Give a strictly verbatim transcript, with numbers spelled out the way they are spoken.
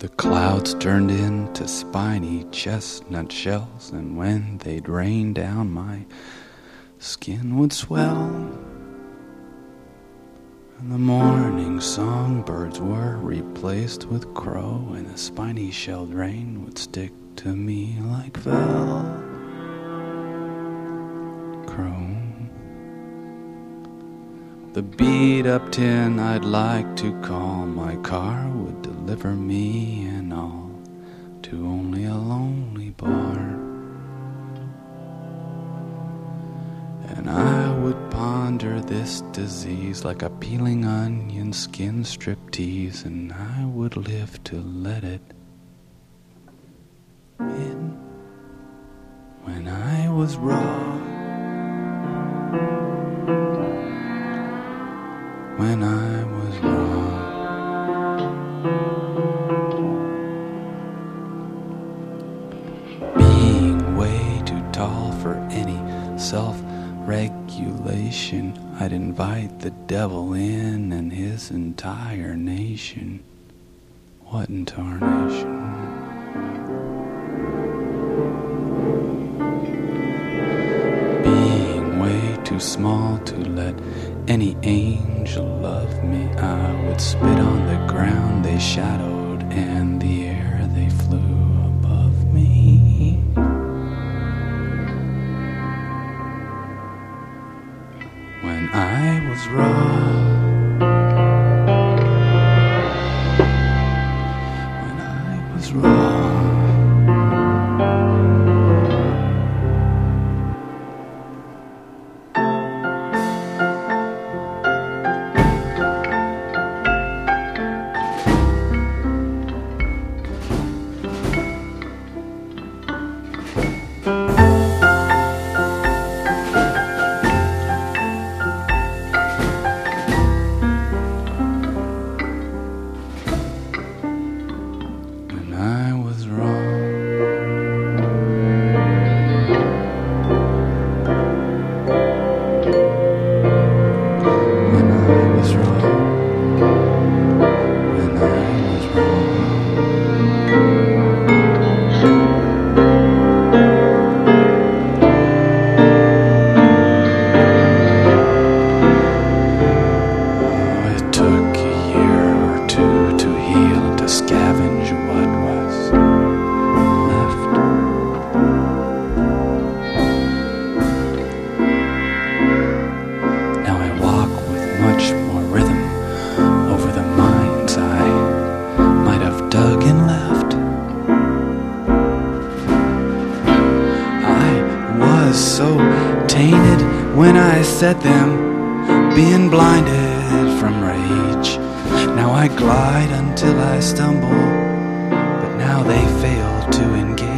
The clouds turned into spiny chestnut shells, and when they'd rain down, my skin would swell. And the morning songbirds were replaced with crow, and the spiny shelled rain would stick to me like velcro. The beat-up tin I'd like to call my car would deliver me and all to only a lonely bar. And I would ponder this disease like a peeling onion skin striptease, and I would live to let it in when I was raw. When I was wrong, being way too tall for any self-regulation, I'd invite the devil in and his entire nation. What in tarnation? Being way too small to let any angel love me, I would spit on the ground they shadowed and the air they flew above me. When I was raw, when I was raw. Set them being blinded from rage. Now I glide until I stumble, but now they fail to engage.